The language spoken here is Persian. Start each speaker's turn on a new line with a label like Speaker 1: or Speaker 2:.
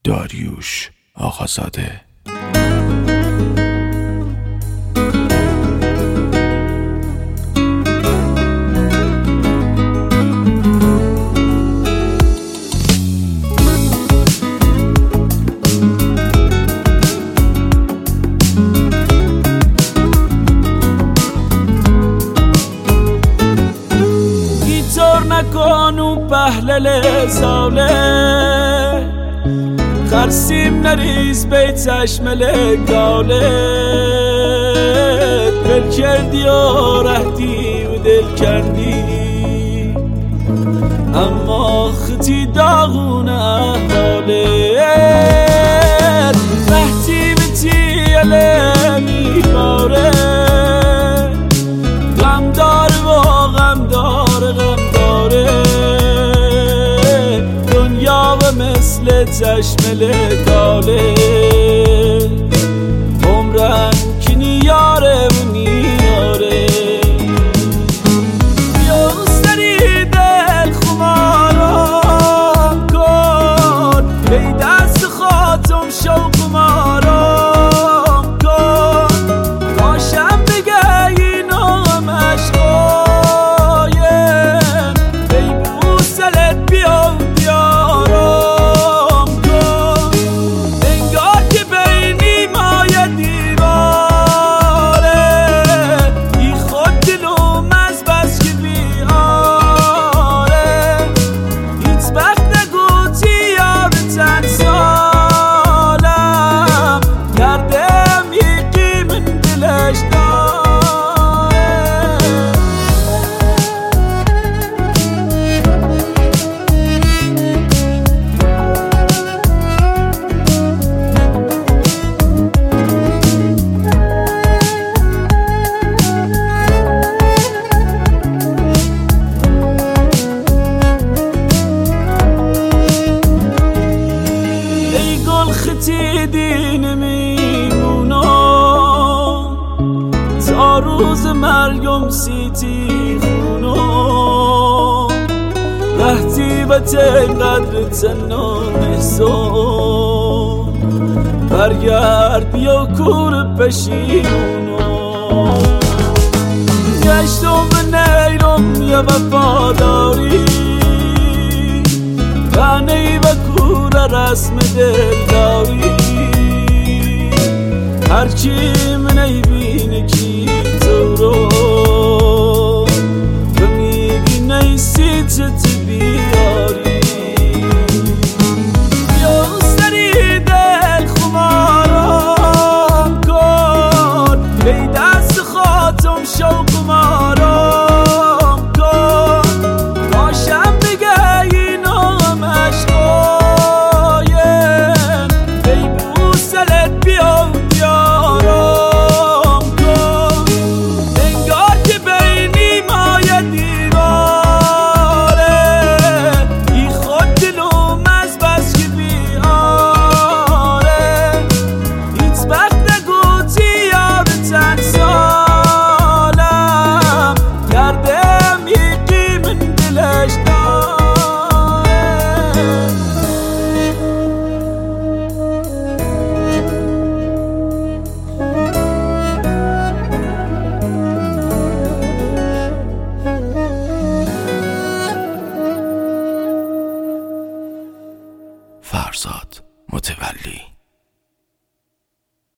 Speaker 1: داریوش آقازاده.
Speaker 2: نکنو پهلل ساله خرسیم نریز بی چشم لگاله دل کردی و رهدی و دل کردی اما خطی داغونه احواله رهتی بتی علمی باره غم دار و غم دار غم دنیا و مثل چشم لگاله عمرن که نیاره و نیاره بیا سری دل خمارم کن بی دست خاتم شوق مارم کن باشم بگه این عمش خطی دین میمونم تا روز مرگم سیتی خونم وقتی به قدر تنان احسان برگرد بیا کور پشیمونم گشتم به نیرم یه وفاداری غنی و کور رسم دلداری هرچی من ایبینه کی تو رو و میگی نیستی چتی بیاری بیا سری دل خمارم کن بی دست خاتم شوق مارم کن باشم بگه این عمش قایم بی بوسلت بیا بیارم کن انگار که بینی مایه دیواره ای خود دلوم از بس که بیاره هیچ وقت نگوتی یار چند سالم کردم یکی من دلش
Speaker 1: فرزاد متولی.